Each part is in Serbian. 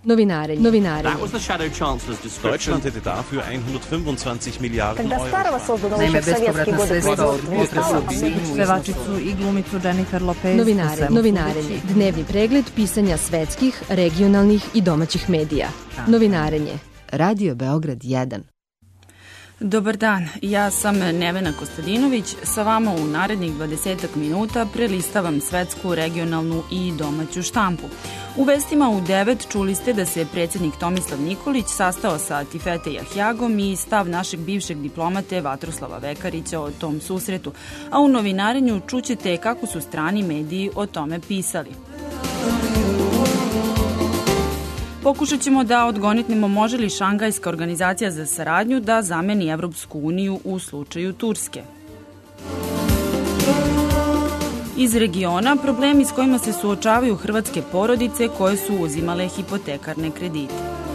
Novinarenje. Deutschland hätte dafür 125 Milijarden Euro. Naime, bespovratna sredstva od pevačicu i glumicu Jennifer Lopez. Novinarenje. Dnevni pregled pisanja svetskih, regionalnih i domaćih medija. Novinarenje. Radio Beograd 1. Dobar dan, ja sam Nevena Kostadinović. Sa vama u narednih 20 minuta prelistavam svetsku, regionalnu i domaću štampu. U vestima u 9 čuli ste da se predsjednik Tomislav Nikolić sastao sa Tifete Jahjagom i stav našeg bivšeg diplomate Vatroslava Vekarića o tom susretu, a u novinarenju čućete kako su strani mediji o tome pisali. Pokušat ćemo da odgonetnemo može li Šangajska organizacija za saradnju da zameni Evropsku uniju u slučaju Turske. Iz regiona problemi s kojima se suočavaju hrvatske porodice koje su uzimale hipotekarne kredite.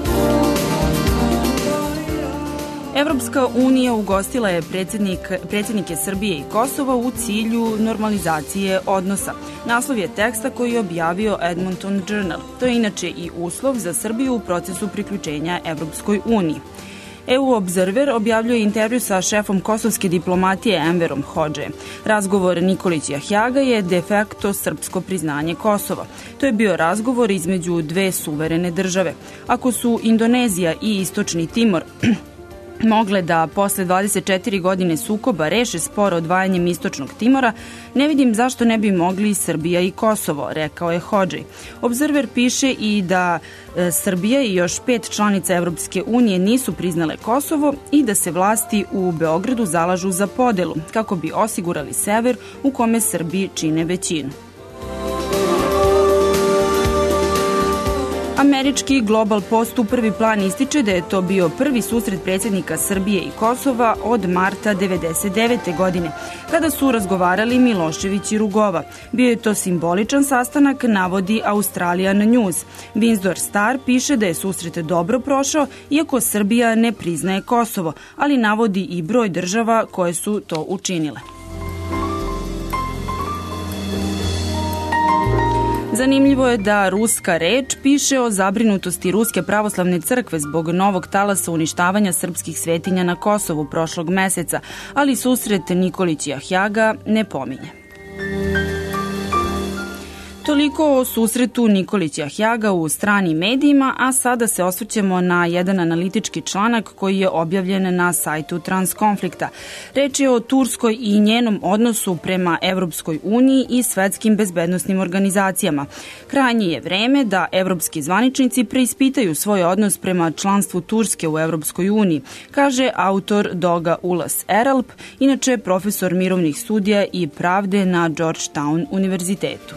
Evropska unija ugostila je predsjednike Srbije i Kosova u cilju normalizacije odnosa. Naslov je teksta koji je objavio Edmonton Journal. To je inače i uslov za Srbiju u procesu priključenja Evropskoj uniji. EU Observer objavljuje intervju sa šefom kosovske diplomatije Enverom Hodže. Razgovor Nikolić Jahjaga je de facto srpsko priznanje Kosova. To je bio razgovor između dve suverene države. Ako su Indonezija i Istočni Timor mogle da posle 24 godine sukoba reše spor odvajanjem Istočnog Timora, ne vidim zašto ne bi mogli Srbija i Kosovo, rekao je Hodži. Observer piše i da Srbija i još 5 članica Evropske unije nisu priznale Kosovo i da se vlasti u Beogradu zalažu za podelu, kako bi osigurali sever u kome Srbi čine većinu. Američki Global Post u prvi plan ističe da je to bio prvi susret predsjednika Srbije i Kosova od marta 1999. godine, kada su razgovarali Milošević i Rugova. Bio je to simboličan sastanak, navodi Australian News. Windsor Star piše da je susret dobro prošao, iako Srbija ne priznaje Kosovo, ali navodi i broj država koje su to učinile. Zanimljivo je da Ruska reč piše o zabrinutosti Ruske pravoslavne crkve zbog novog talasa uništavanja srpskih svetinja na Kosovu prošlog meseca, ali susret Nikolić Jahjaga ne pominje. Toliko o susretu Nikolić Jahjaga u stranim medijima, a sada se osvrćemo na jedan analitički članak koji je objavljen na sajtu Transkonflikta. Reč je o Turskoj i njenom odnosu prema Evropskoj uniji i svetskim bezbednosnim organizacijama. Krajnje je vreme da evropski zvaničnici preispitaju svoj odnos prema članstvu Turske u Evropskoj uniji, kaže autor Doga Ulas Eralp, inače profesor mirovnih studija i pravde na Georgetown univerzitetu.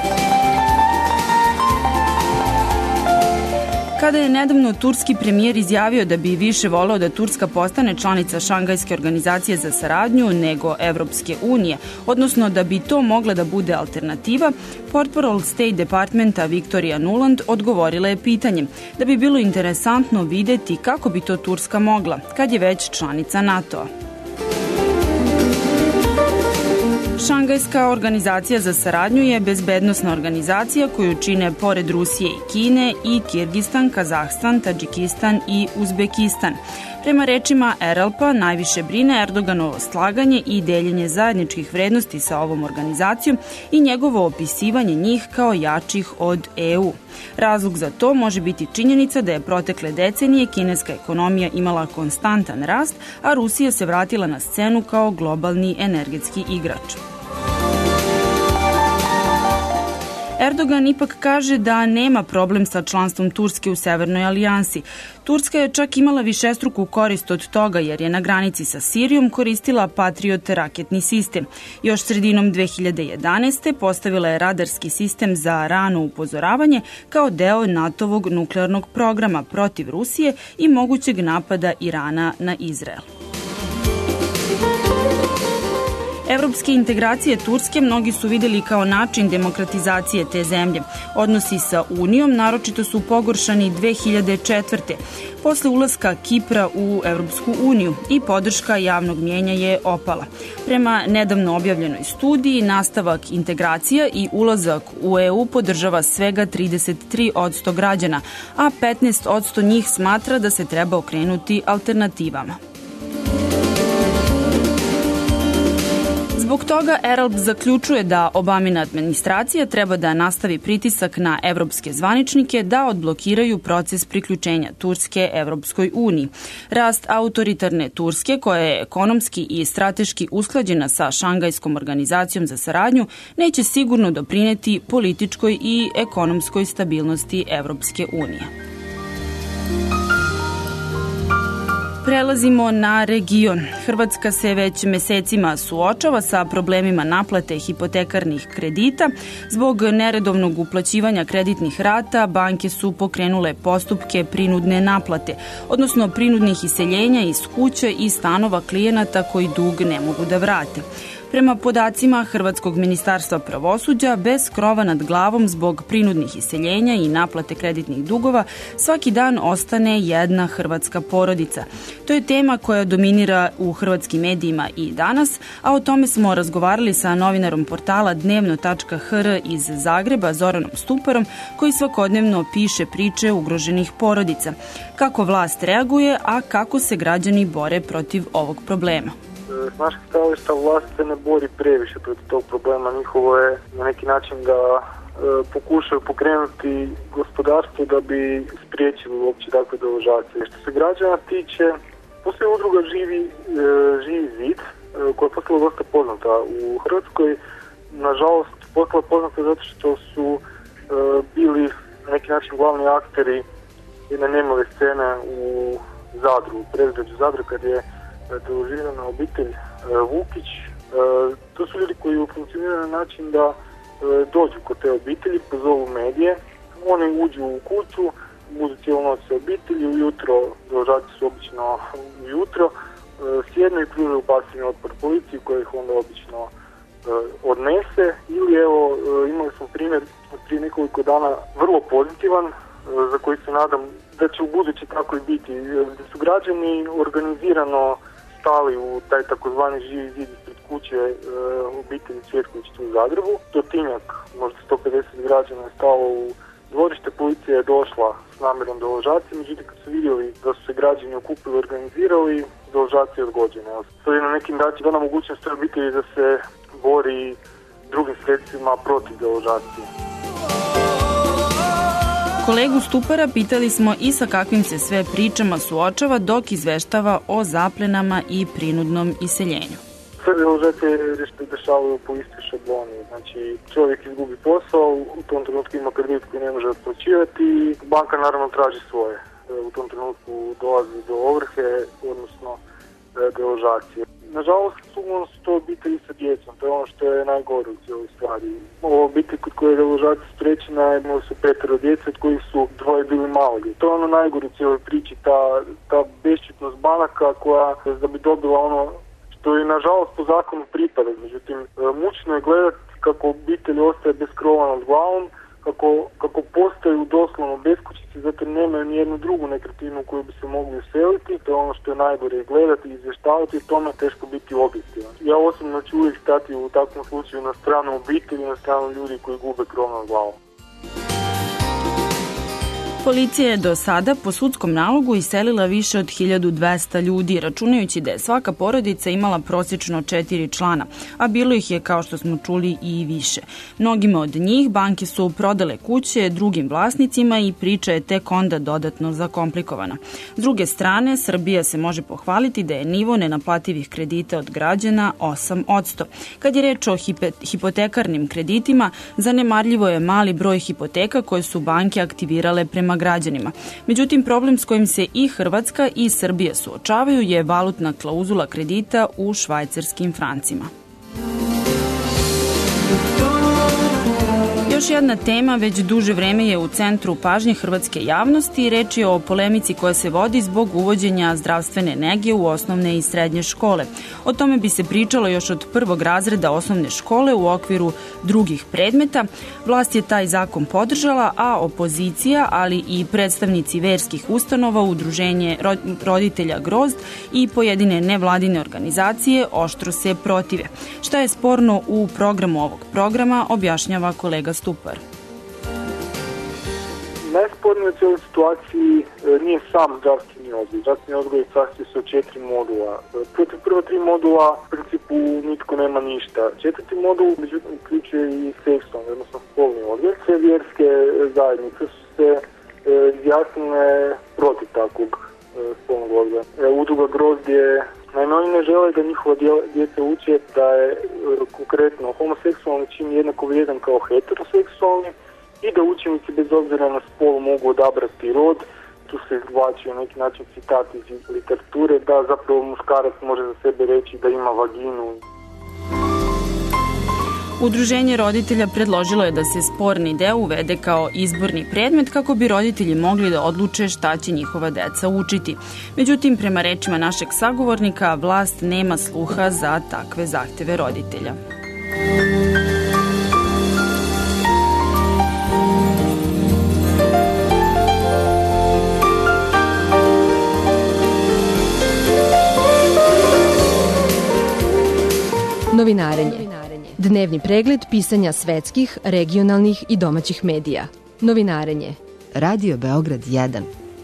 Kada je nedavno turski premijer izjavio da bi više voleo da Turska postane članica Šangajske organizacije za saradnju nego Evropske unije, odnosno da bi to mogla da bude alternativa, portparol State Departmenta Victoria Nuland odgovorila je pitanjem da bi bilo interesantno videti kako bi to Turska mogla, kad je već članica NATO-a. Šangajska organizacija za saradnju je bezbednosna organizacija koju čine pored Rusije i Kine i Kirgistan, Kazahstan, Tadžikistan i Uzbekistan. Prema rečima Eralpa, najviše brine Erdoganovo slaganje i deljenje zajedničkih vrednosti sa ovom organizacijom i njegovo opisivanje njih kao jačih od EU. Razlog za to može biti činjenica da je protekle decenije kineska ekonomija imala konstantan rast, a Rusija se vratila na scenu kao globalni energetski igrač. Erdogan ipak kaže da nema problem sa članstvom Turske u Severnoj alijansi. Turska je čak imala višestruku korist od toga jer je na granici sa Sirijom koristila Patriot raketni sistem. Još sredinom 2011. postavila je radarski sistem za rano upozoravanje kao deo NATO-vog nuklearnog programa protiv Rusije i mogućeg napada Irana na Izrael. Evropske integracije Turske mnogi su videli kao način demokratizacije te zemlje. Odnosi sa Unijom naročito su pogoršani 2004. posle ulaska Kipra u Evropsku uniju i podrška javnog mnjenja je opala. Prema nedavno objavljenoj studiji, nastavak integracija i ulazak u EU podržava svega 33% građana, a 15% njih smatra da se treba okrenuti alternativama. Zbog toga Eralb zaključuje da Obamina administracija treba da nastavi pritisak na evropske zvaničnike da odblokiraju proces priključenja Turske Evropskoj uniji. Rast autoritarne Turske, koja je ekonomski i strateški usklađena sa Šangajskom organizacijom za saradnju, neće sigurno doprineti političkoj i ekonomskoj stabilnosti Evropske unije. Prelazimo na region. Hrvatska se već mesecima suočava sa problemima naplate hipotekarnih kredita. Zbog neredovnog uplaćivanja kreditnih rata, banke su pokrenule postupke prinudne naplate, odnosno prinudnih iseljenja iz kuće i stanova klijenata koji dug ne mogu da vrate. Prema podacima Hrvatskog ministarstva pravosuđa, bez krova nad glavom zbog prinudnih iseljenja i naplate kreditnih dugova, svaki dan ostane jedna hrvatska porodica. To je tema koja dominira u hrvatskim medijima i danas, a o tome smo razgovarali sa novinarom portala dnevno.hr iz Zagreba, Zoranom Stuparom, koji svakodnevno piše priče ugroženih porodica. Kako vlast reaguje, a kako se građani bore protiv ovog problema. S našeg stajališta vlast se ne bori previše protiv tog problema. Njihovo je na neki način da pokušaju pokrenuti gospodarstvo da bi spriječili uopće takve deložacije. Što se građana tiče, postoji udruga Živi zid koja je postala dosta poznata u Hrvatskoj. Nažalost, postala poznata zato što su bili na neki način glavni akteri jedne nemile scene u Zadru, u predgrađu Zadra, kad je deložirana obitelj Vukić. To su ljudi koji funkcioniraju na način da dođu kod te obitelji, pozovu medije, oni uđu u kuću, budu cijelu noć sa obitelji, ujutro, deložaci su obično ujutro, sjednu i pružaju pasivni otpor policiji koja ih onda obično odnese. Ili evo, imali smo primjer prije nekoliko dana vrlo pozitivan, za koji se nadam da će u buduće tako i biti, gdje su građani organizirano stali u taj takozvani živi zid ispred kuće obitelji Cvjetković tu u Zagrebu. Stotinjak, možda 150 građana je stalo u dvorište, policija je došla s namjerom deložacije, međutim kad su vidjeli da su se građani okupili i organizirali, deložacija je odgođena. To je na nekim način dana mogućnost toj obitelji da se bori drugim sredstvima protiv deložacije. Kolegu Stupara pitali smo i sa kakvim se sve pričama suočava dok izveštava o zaplenama i prinudnom iseljenju. Sve deložacije dešavaju po istoj šabloni. Znači, čovjek izgubi posao, u tom trenutku ima kredit koji ne može otplaćivati, banka naravno traži svoje. U tom trenutku dolazi do ovrhe, odnosno deložacije. Nažalost, uglavnom su to obitelji sa djecom, to je ono što je najgore u cijeloj stvari. Ova obitelj kod koje je deložacija spriječena, imali su 5 djece, od kojih su 2 bili maloljetni. To je ono najgore u cijeloj priči, ta bešćutnost banaka koja da bi dobila ono što je nažalost po zakonu pripada. Međutim, mučno je gledati kako obitelj ostaje bez krova nad glavom, kako postaju doslovno beskućnici, zato nemaju ni jednu drugu nekretninu u koju bi se mogli useliti. To je ono što je najgore gledati i izvještavati, i tome je teško biti objektivan. Ja osobno ću uvijek stati u takvom slučaju na stranu obitelji, na stranu ljudi koji gube krov nad glavom. Policija je do sada po sudskom nalogu iselila više od 1200 ljudi, računajući da je svaka porodica imala prosječno 4 člana, a bilo ih je, kao što smo čuli, i više. Mnogima od njih banke su prodale kuće drugim vlasnicima i priča je tek onda dodatno zakomplikovana. S druge strane, Srbija se može pohvaliti da je nivo nenaplativih kredita od građana 8%. Kad je reč o hipotekarnim kreditima, zanemarljivo je mali broj hipoteka koje su banke aktivirale prema građanima. Međutim, problem s kojim se i Hrvatska i Srbija suočavaju je valutna klauzula kredita u švajcarskim francima. Još jedna tema već duže vreme je u centru pažnje hrvatske javnosti. Reč je o polemici koja se vodi zbog uvođenja zdravstvene nege u osnovne i srednje škole. O tome bi se pričalo još od prvog razreda osnovne škole u okviru drugih predmeta. Vlast je taj zakon podržala, a opozicija, ali i predstavnici verskih ustanova, Udruženje roditelja Grozd i pojedine nevladine organizacije oštro se protive. Šta je sporno u programu ovog programa, objašnjava kolega Stupar. Najspornije u cijeloj situaciji nije sam zdravstveni odgoj. Zdravstveni odgoj sastoji se od 4 modula. Protiv prva 3 modula u principu nitko nema ništa. 4. modul međutim uključuje i seksualni, odnosno spolni odgoj. Sve vjerske zajednice su se izjasnile protiv takvog spolnog odgoja. Udruga Grozd je naime, oni ne žele da njihova djeca uče da je konkretno homoseksualni čin jednako vrijedan kao heteroseksualni i da učenici bez obzira na spol mogu odabrati rod. Tu se izvlači na neki način citat iz literature da zapravo muškarac može za sebe reći da ima vaginu. Udruženje roditelja predložilo je da se sporni deo uvede kao izborni predmet kako bi roditelji mogli da odluče šta će njihova deca učiti. Međutim, prema rečima našeg sagovornika, vlast nema sluha za takve zahteve roditelja. Novinarenje. Dnevni pregled pisanja svetskih, regionalnih i domaćih medija. Novinarenje. Radio Beograd 1.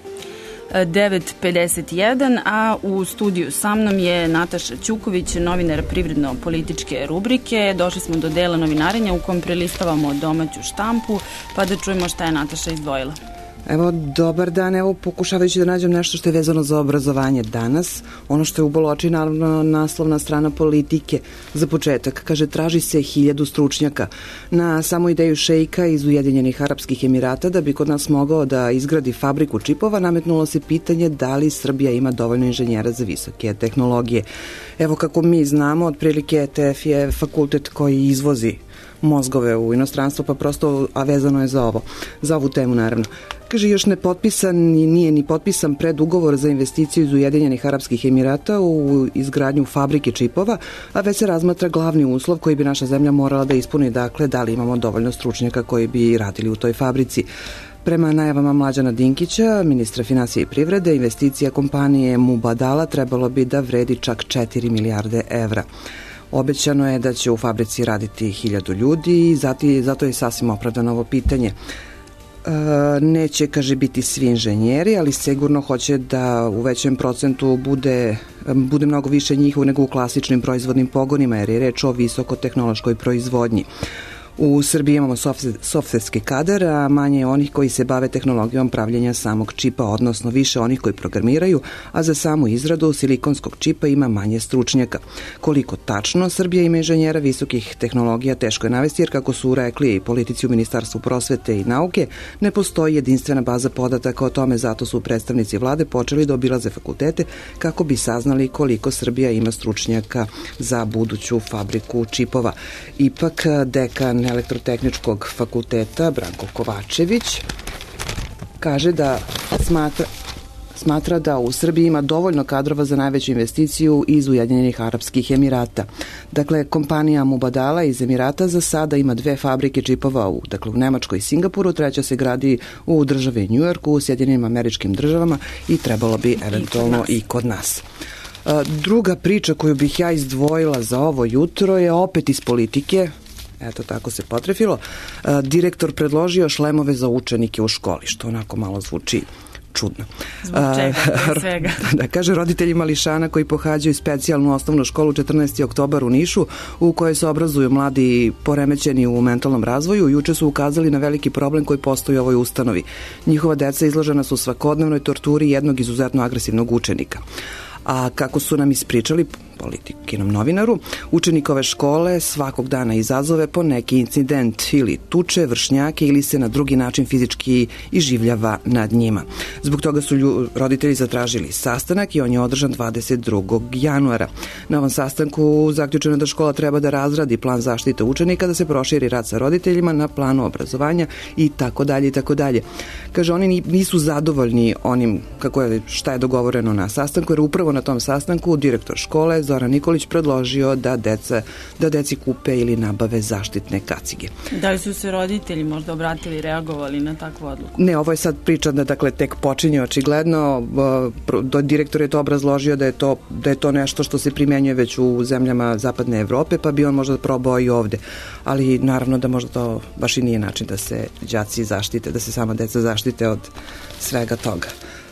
9:51, a u studiju sa mnom je Nataša Ćuković, novinar privredno-političke rubrike. Došli smo do dela novinarenja u kom prelistavamo domaću štampu, pa da čujemo šta je Nataša izdvojila. Evo, dobar dan, evo pokušavajući da nađem nešto što je vezano za obrazovanje danas. Ono što je ubolo oči, naravno, naslovna strana Politike. Za početak, kaže, traži se 1000 stručnjaka. Na samu ideju šejka iz Ujedinjenih Arapskih Emirata da bi kod nas mogao da izgradi fabriku čipova, nametnulo se pitanje da li Srbija ima dovoljno inženjera za visoke tehnologije. Evo, kako mi znamo, otprilike ETF je fakultet koji izvozi mozgove u inostranstvo, pa prosto, a vezano je za ovu temu, naravno. Kaže, još nije ni potpisan predugovor za investiciju iz Ujedinjenih Arapskih Emirata u izgradnju fabrike čipova, a već se razmatra glavni uslov koji bi naša zemlja morala da ispuni, dakle, da li imamo dovoljno stručnjaka koji bi radili u toj fabrici. Prema najavama Mlađana Dinkića, ministra finansija i privrede, investicija kompanije Mubadala trebalo bi da vredi čak 4 milijarde evra. Obećano je da će u fabrici raditi 1000 ljudi i zato je sasvim opravdano ovo pitanje. Neće, kaže, biti svi inženjeri, ali sigurno hoće da u većem procentu bude mnogo više njih nego u klasičnim proizvodnim pogonima, jer je reč o visokotehnološkoj proizvodnji. U Srbiji imamo softverski kadar, a manje onih koji se bave tehnologijom pravljenja samog čipa, odnosno više onih koji programiraju, a za samu izradu silikonskog čipa ima manje stručnjaka. Koliko tačno Srbija ima inženjera visokih tehnologija teško je navesti, jer kako su rekli i politici u Ministarstvu prosvete i nauke, ne postoji jedinstvena baza podataka o tome, zato su predstavnici vlade počeli da obilaze fakultete kako bi saznali koliko Srbija ima stručnjaka za buduću fabriku čipova. Ipak, dekan Elektrotehničkog fakulteta Branko Kovačević kaže da smatra da u Srbiji ima dovoljno kadrova za najveću investiciju iz Ujedinjenih Arapskih Emirata. Dakle, kompanija Mubadala iz Emirata za sada ima 2 fabrike čipova u Nemačkoj i Singapuru, 3. se gradi u državi Njujorku, u Sjedinjenim Američkim Državama i trebalo bi eventualno i kod nas. Druga priča koju bih ja izdvojila za ovo jutro je opet iz Politike. Eto, tako se potrefilo. Direktor predložio šlemove za učenike u školi, što onako malo zvuči čudno. Zbog čega? Svega. Da, kaže, roditelji mališana koji pohađaju specijalnu osnovnu školu 14. oktobar u Nišu, u kojoj se obrazuju mladi poremećeni u mentalnom razvoju, juče su ukazali na veliki problem koji postoji u ovoj ustanovi. Njihova deca izložena su svakodnevnoj torturi jednog izuzetno agresivnog učenika. A kako su nam ispričali Politikinom novinaru, učenik ove škole svakog dana izazove po neki incident ili tuče vršnjake ili se na drugi način fizički iživljava nad njima. Zbog toga su roditelji zatražili sastanak i on je održan 22. januara. Na ovom sastanku zaključeno da škola treba da razradi plan zaštite učenika, da se proširi rad sa roditeljima na planu obrazovanja i tako dalje i tako dalje. Kaže, oni nisu zadovoljni onim šta je dogovoreno na sastanku, jer upravo na tom sastanku direktor škole Zoran Nikolić predložio da deci kupe ili nabave zaštitne kacige. Da li su se roditelji možda obratili i reagovali na takvu odluku? Ne, ovo je sad priča da tek počinje očigledno. Direktor je to obrazložio da je to nešto što se primenjuje već u zemljama zapadne Evrope, pa bi on možda probao i ovde. Ali naravno da možda to baš i nije način da se đaci zaštite, da se sama deca zaštite od svega toga.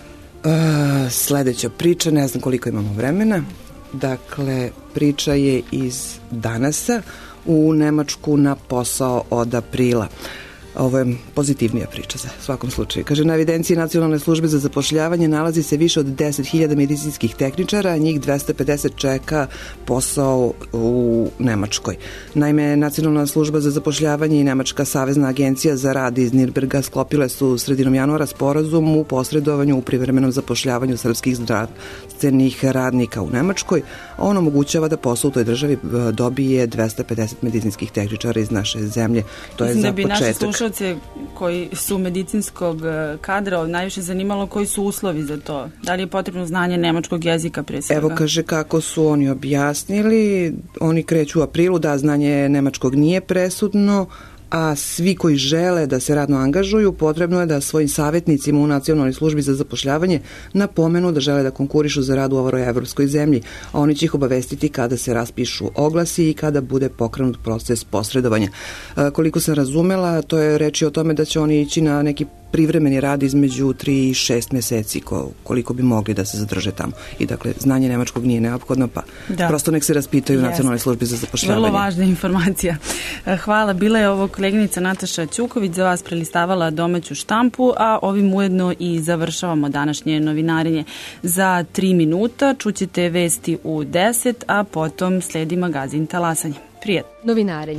Sledeća priča, ne znam koliko imamo vremena. Dakle, priča je iz Danasa. U Nemačku na posao od aprila. Ovo je pozitivnija priča za svakom slučaju. Kaže, na evidenciji Nacionalne službe za zapošljavanje nalazi se više od 10.000 medicinskih tehničara, a njih 250 čeka posao u Nemačkoj. Naime, Nacionalna služba za zapošljavanje i Nemačka savezna agencija za rad iz Nirnberga sklopile su sredinom januara sporazum u posredovanju u privremenom zapošljavanju srpskih zdravstvenih radnika u Nemačkoj. On omogućava da posao u toj državi dobije 250 medicinskih tehničara iz naše zemlje. To je za početak. Koji su medicinskog kadra najviše zanimalo koji su uslovi za to. Da li je potrebno znanje nemačkog jezika pre svega? Evo kaže kako su oni objasnili. Oni kreću u aprilu, da znanje nemačkog nije presudno, a svi koji žele da se radno angažuju, potrebno je da svojim savjetnicima u Nacionalnoj službi za zapošljavanje napomenu da žele da konkurišu za rad u ovoj evropskoj zemlji, a oni će ih obavestiti kada se raspišu oglasi i kada bude pokrenut proces posredovanja. Koliko sam razumela, to je reč o tome da će oni ići na neki privremeni rad između 3 i 6 meseci koliko bi mogli da se zadrže tamo. I dakle, znanje nemačkog nije neophodno, pa prosto nek se raspitaju u Nacionalnoj službi za zapošljavanje. Vrlo važna informacija. Hvala. Bila je ovo koleginica Nataša Ćuković za vas prelistavala domaću štampu, a ovim ujedno i završavamo današnje novinarenje. Za 3 minuta čućete vesti u 10, a potom sledi magazin Talasanje. Prijetno. Novinare.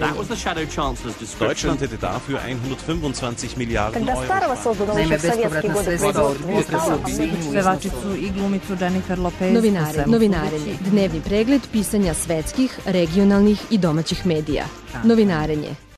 Deutschland hätte dafür 125 Milliarden Euro. Naime, bespovratna sredstva od budžeta pevačicu i glumicu Jennifer Lopez. Novinarenje. Dnevni pregled pisanja svetskih, regionalnih i domaćih medija. Novinarenje.